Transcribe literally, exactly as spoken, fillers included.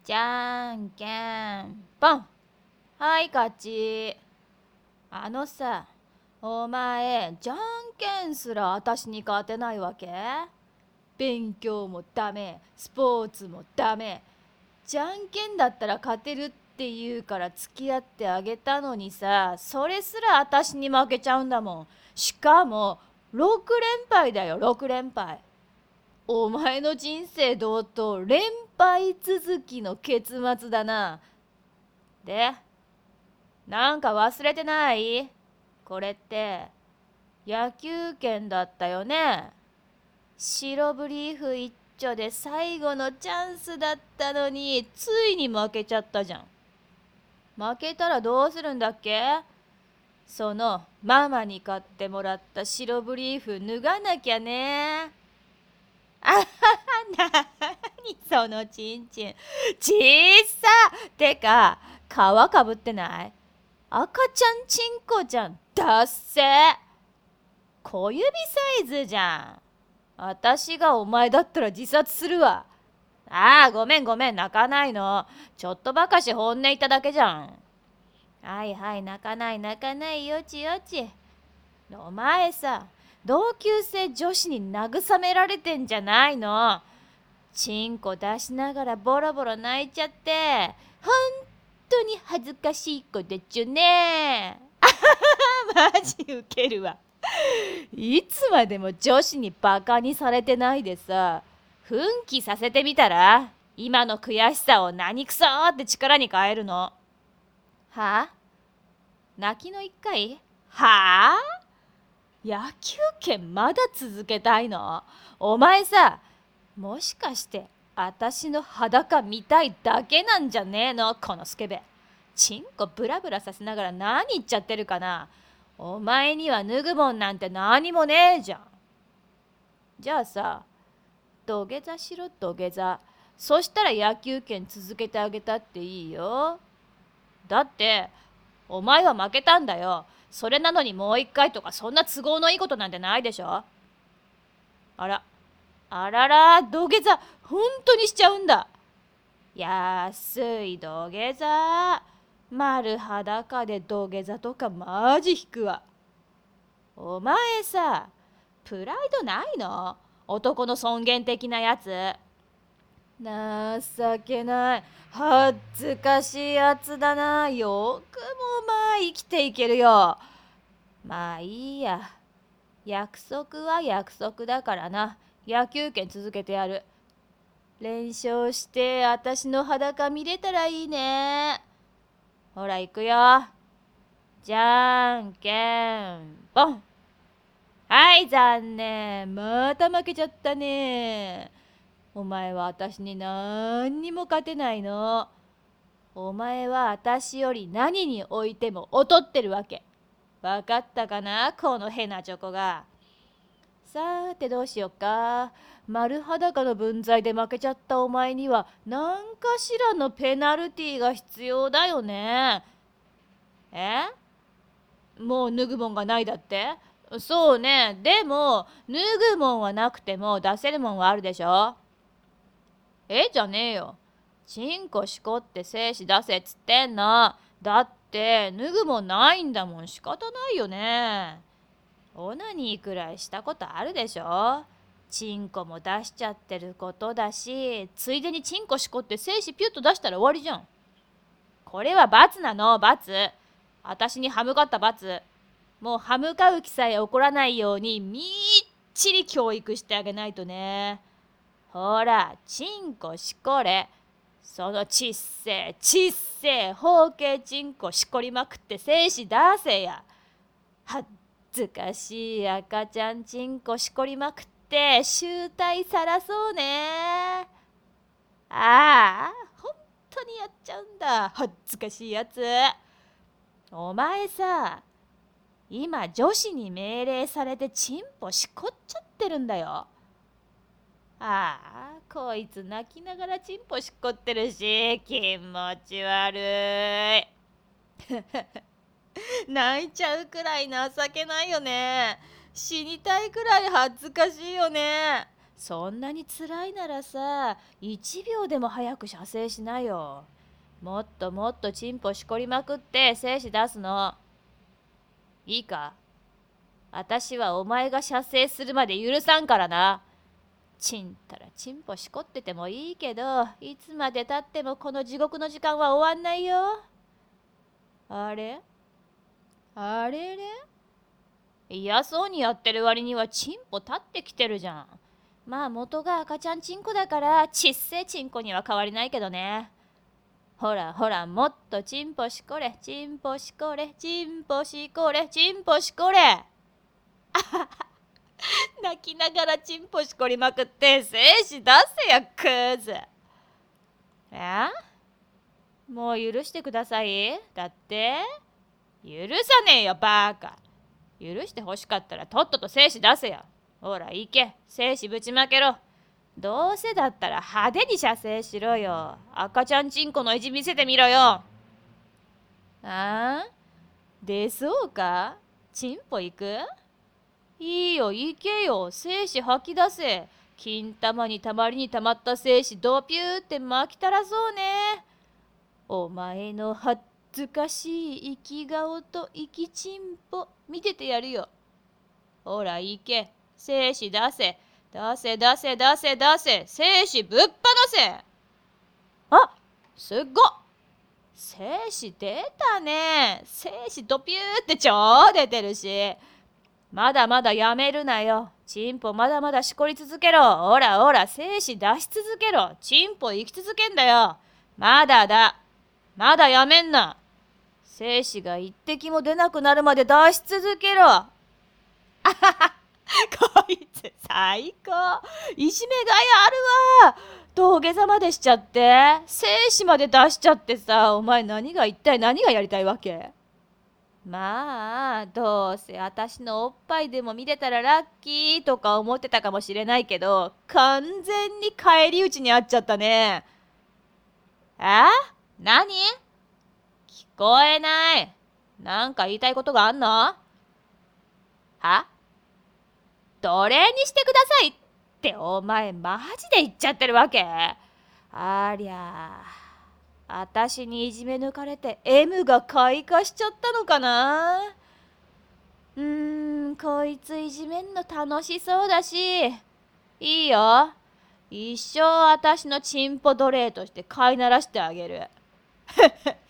じゃんけんぽん。はい、勝ち。あのさ、お前、じゃんけんすら私に勝てないわけ？勉強もダメ、スポーツもダメ。じゃんけんだったら勝てるって言うから付き合ってあげたのにさ、それすら私に負けちゃうんだもん。しかも、ろく連敗だよ、ろく連敗。お前の人生同等連敗続きの結末だな。で、なんか忘れてない？これって野球拳だったよね。白ブリーフ一丁で最後のチャンスだったのに、ついに負けちゃったじゃん。負けたらどうするんだっけ？そのママに買ってもらった白ブリーフ脱がなきゃね。あはは、なにそのちんちん。ちいさてか、皮かぶってない？赤ちゃんちんこじゃん。だっせ。小指サイズじゃん。私がお前だったら自殺するわ。ああ、ごめんごめん、泣かないの。ちょっとばかし本音言っただけじゃん。はいはい、泣かない泣かない、よちよち。お前さ、同級生女子に慰められてんじゃないの。チンコ出しながらボロボロ泣いちゃって、ほんとに恥ずかしい子でちゅね。あはは、マジウケるわ。いつまでも女子にバカにされてないでさ、奮起させてみたら？今の悔しさを何くそーって力に変えるの。はあ？泣きの一回？はあ？野球拳まだ続けたいの？お前さ、もしかして私の裸見たいだけなんじゃねえの？このスケベ。チンコブラブラさせながら何言っちゃってるかな。お前には脱ぐもんなんて何もねえじゃん。じゃあさ、土下座しろ土下座。そしたら野球拳続けてあげたっていいよ。だってお前は負けたんだよ。それなのにもう一回とか、そんな都合のいいことなんてないでしょ。あら、あらら、土下座本当にしちゃうんだ。安い土下座。丸裸で土下座とかマジ引くわ。お前さ、プライドないの？男の尊厳的なやつ。情けない。恥ずかしいやつだな。よくもまあ生きていけるよ。まあいいや。約束は約束だからな。野球拳続けてやる。連勝して私の裸見れたらいいね。ほら行くよ。じゃんけんぽん。はい、残念。また負けちゃったね。お前は私に何にも勝てないの。お前は私より何においても劣ってるわけ。わかったかな、この変なチョコが。さーてどうしよっか。丸裸の分際で負けちゃったお前には何かしらのペナルティーが必要だよね。え？もう脱ぐもんがないだって？そうね。でも脱ぐもんはなくても出せるもんはあるでしょ。えじゃねえよ。チンコしこって精子出せっつってんの。だって脱ぐもんないんだもん。仕方ないよね。オナニーくらいしたことあるでしょ。チンコも出しちゃってることだし、ついでにチンコしこって精子ピュッと出したら終わりじゃん。これは罰なの、罰。私に歯向かった罰。もう歯向かう気さえ起こらないようにみっちり教育してあげないとね。ほら、チンコしこれ。そのちっせえ、ちっせえ、包茎チンコしこりまくって精子出せや。恥ずかしい赤ちゃんチンコしこりまくって醜態さらそうね。ああ、本当にやっちゃうんだ。恥ずかしいやつ。お前さ、今女子に命令されてチンポしこっちゃってるんだよ。ああ、こいつ泣きながらチンポしっこってるし、気持ち悪い。泣いちゃうくらい情けないよね。死にたいくらい恥ずかしいよね。 そんなに辛いならさ、いちびょうでも早く射精しなよ。もっともっとチンポしこりまくって精子出すの。いいか？私はお前が射精するまで許さんからな。ちんたらチンポしこっててもいいけど、いつまでたってもこの地獄の時間は終わんないよ。あれあれれ嫌そうにやってる割にはチンポ立ってきてるじゃん。まあ元が赤ちゃんチンコだからちっせえチンコには変わりないけどね。ほらほら、もっとチンポしこれ、チンポしこれ、チンポしこれ、チンポしこれ。泣きながらチンポしこりまくって精子出せやクズ。えもう許してください。だって許さねえよバーカ。許してほしかったらとっとと精子出せや。ほら行け、精子ぶちまけろ。どうせだったら派手に射精しろよ。赤ちゃんチンコの意地見せてみろよ。ああ出そうか？チンポ行く？いいよ行けよ、精子吐き出せ。金玉にたまりにたまった精子ドピューって巻きたらそうね。お前の恥ずかしい生き顔と生きチンポ見ててやるよ。ほら行け、精子出せ、出せ出せ出せ出せ、精子ぶっ放せ。あ、すっごっ、精子出たね。精子ドピューって超出てるし。まだまだやめるなよ。チンポまだまだしこり続けろ。ほらほら、精子出し続けろ。チンポ生き続けんだよ。まだだ。まだやめんな。精子が一滴も出なくなるまで出し続けろ。あはは、こいつ最高。いじめがいあるわ。土下座までしちゃって、精子まで出しちゃってさ、お前何が一体何がやりたいわけ？まあどうせ私のおっぱいでも見れたらラッキーとか思ってたかもしれないけど、完全に返り討ちにあっちゃったね。あ？何？聞こえない。なんか言いたいことがあんの？は？どれにしてくださいってお前マジで言っちゃってるわけ？ありゃあ、あたしにいじめ抜かれて エム が開花しちゃったのかな。うーん、こいついじめんの楽しそうだし、いいよ。一生あたしのチンポ奴隷として飼いならしてあげる。